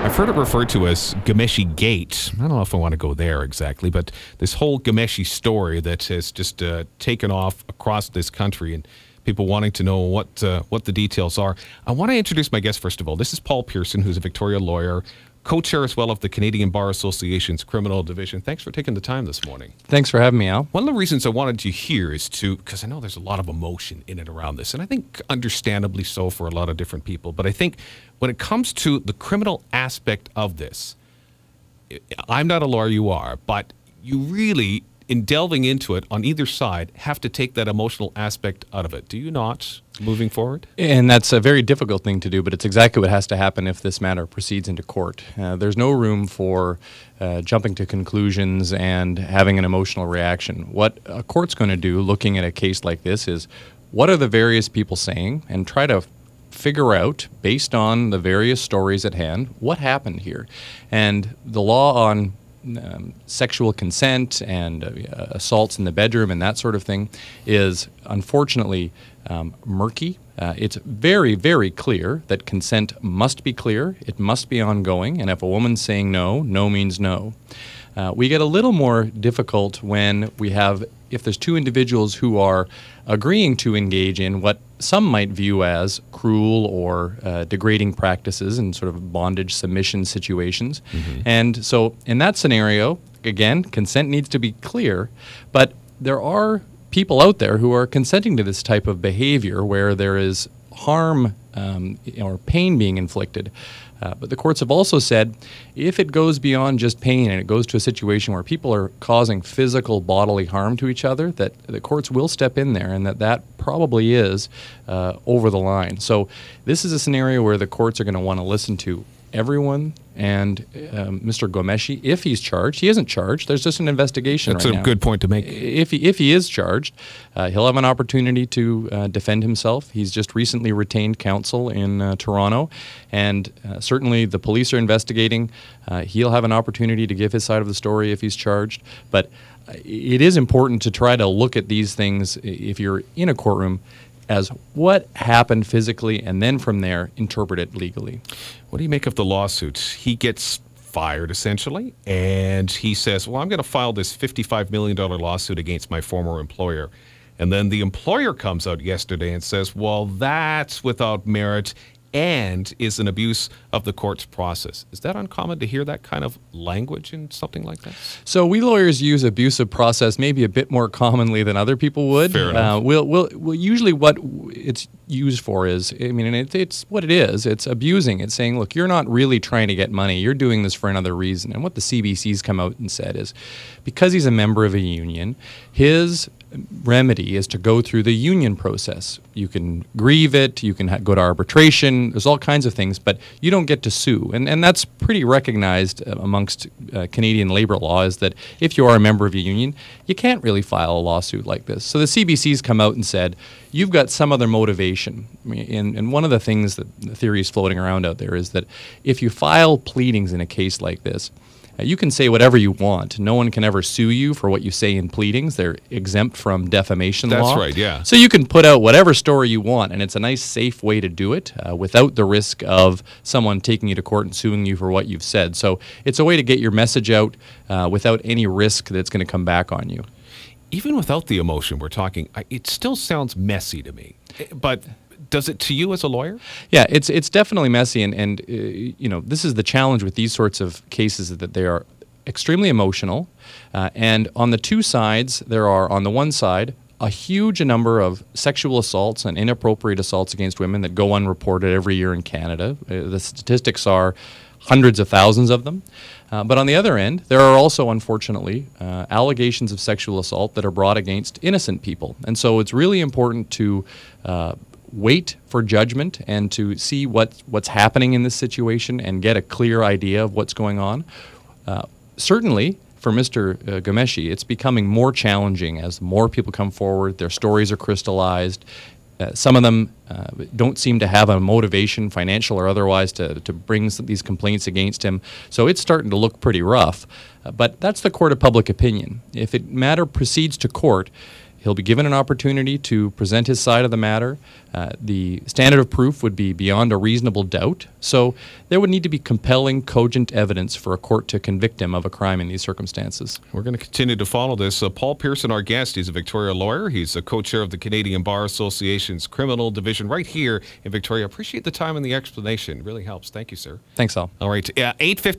I've heard it referred to as Ghomeshi Gate. I don't know if I want to go there exactly, but this whole Ghomeshi story that has just taken off across this country and people wanting to know what the details are. I want to introduce my guest first of all. This is Paul Pearson, who's a Victoria lawyer, co-chair as well of the Canadian Bar Association's Criminal Division. Thanks for taking the time this morning. Thanks for having me, Al. One of the reasons I wanted you here is because I know there's a lot of emotion in and around this, and I think understandably so for a lot of different people. But I think when it comes to the criminal aspect of this, I'm not a lawyer, you are, but you really, in delving into it on either side, have to take that emotional aspect out of it. Do you not, moving forward? And that's a very difficult thing to do, but it's exactly what has to happen if this matter proceeds into court. There's no room for jumping to conclusions and having an emotional reaction. What a court's going to do, looking at a case like this, is what are the various people saying and try to figure out, based on the various stories at hand, what happened here. And the law on sexual consent and assaults in the bedroom and that sort of thing is unfortunately murky. It's very, very clear that consent must be clear, it must be ongoing, and if a woman's saying no, no means no. We get a little more difficult when we have, if there's two individuals who are agreeing to engage in what some might view as cruel or degrading practices and sort of bondage submission situations. Mm-hmm. And so in that scenario, again, consent needs to be clear, but there are people out there who are consenting to this type of behavior where there is harm or pain being inflicted. But the courts have also said if it goes beyond just pain and it goes to a situation where people are causing physical bodily harm to each other, that the courts will step in there, and that probably is over the line. So this is a scenario where the courts are going to want to listen to everyone and Mr. Ghomeshi, if he's charged. He isn't charged. There's just an investigation right now. That's a good point to make. If he is charged, he'll have an opportunity to defend himself. He's just recently retained counsel in Toronto, and certainly the police are investigating. He'll have an opportunity to give his side of the story if he's charged. But it is important to try to look at these things, if you're in a courtroom, as what happened physically, and then from there, interpret it legally. What do you make of the lawsuit? He gets fired, essentially, and he says, well, I'm going to file this $55 million lawsuit against my former employer. And then the employer comes out yesterday and says, well, that's without merit and is an abuse of the court's process. Is that uncommon to hear that kind of language in something like that? So we lawyers use abusive process maybe a bit more commonly than other people would. Fair enough. We'll usually what it's used for is, I mean, and it's what it is. It's abusing. It's saying, look, you're not really trying to get money. You're doing this for another reason. And what the CBC's come out and said is, because he's a member of a union, his remedy is to go through the union process. You can grieve it, you can go to arbitration, there's all kinds of things, but you don't get to sue. And that's pretty recognized amongst Canadian labor law, is that if you are a member of a union, you can't really file a lawsuit like this. So the CBC's come out and said, you've got some other motivation. I mean, and one of the things that the theory is floating around out there is that if you file pleadings in a case like this, you can say whatever you want. No one can ever sue you for what you say in pleadings. They're exempt from defamation law. That's right, yeah. So you can put out whatever story you want, and it's a nice, safe way to do it without the risk of someone taking you to court and suing you for what you've said. So it's a way to get your message out without any risk that it's going to come back on you. Even without the emotion we're talking, it still sounds messy to me. But does it to you as a lawyer? Yeah, it's definitely messy, and you know, this is the challenge with these sorts of cases, is that they are extremely emotional, and on the two sides, there are, on the one side, a huge number of sexual assaults and inappropriate assaults against women that go unreported every year in Canada. The statistics are hundreds of thousands of them. But on the other end, there are also, unfortunately, allegations of sexual assault that are brought against innocent people. And so it's really important to wait for judgment and to see what's happening in this situation and get a clear idea of what's going on. Certainly, for Mr. Ghomeshi, it's becoming more challenging as more people come forward, their stories are crystallized. Some of them don't seem to have a motivation, financial or otherwise, to bring these complaints against him. So it's starting to look pretty rough. But that's the court of public opinion. If it matter proceeds to court, He'll be given an opportunity to present his side of the matter. The standard of proof would be beyond a reasonable doubt. So there would need to be compelling, cogent evidence for a court to convict him of a crime in these circumstances. We're going to continue to follow this. Paul Pearson, our guest, he's a Victoria lawyer. He's a co-chair of the Canadian Bar Association's Criminal Division right here in Victoria. Appreciate the time and the explanation. It really helps. Thank you, sir. Thanks, Al. All right. 8:50.